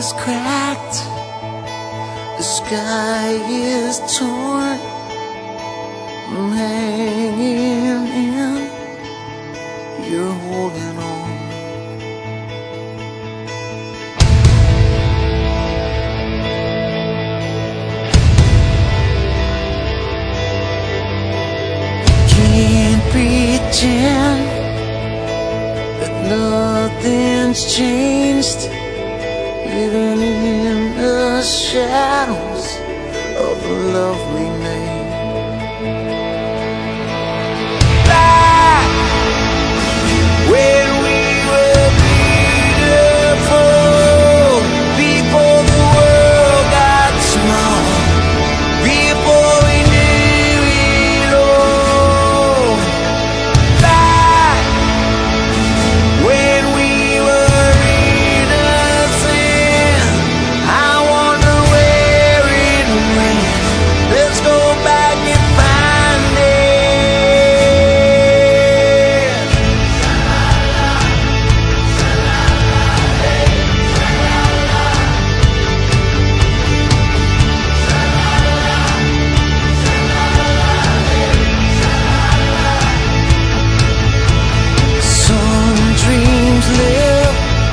is cracked, the sky is torn. I'm hanging in, you're holding on. Can't pretend that nothing's changed, living in the shadows of the love we made. Back when we were beautiful, before the world got small, before we knew it all. Back when we were innocent, I wonder where it went. Let's go back and find it. Some dreams live,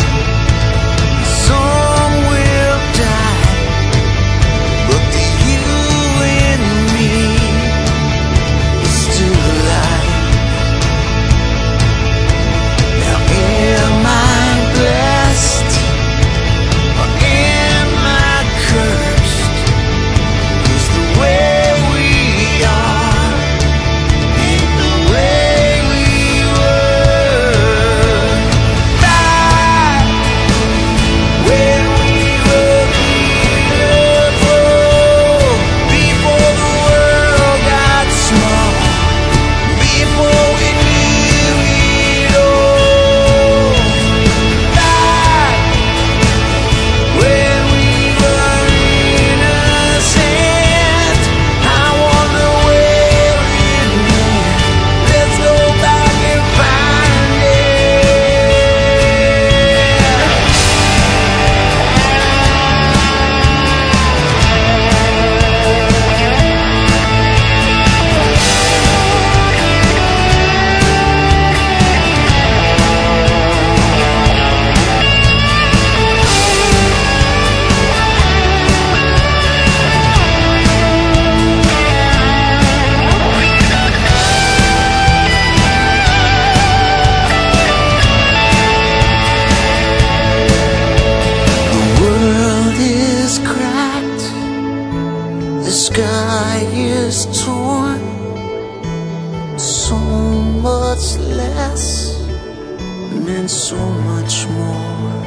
some will die, but the you and me is still alive. Now am I blessed or am I cursed? 'Cause the way we are ain't the way we were. Back when we were beautiful, before the world got small, before we knew it all. Back when we were innocent, I wonder where it went. Let's go back and find The world is cracked, the sky is torn. So much less meant so much more.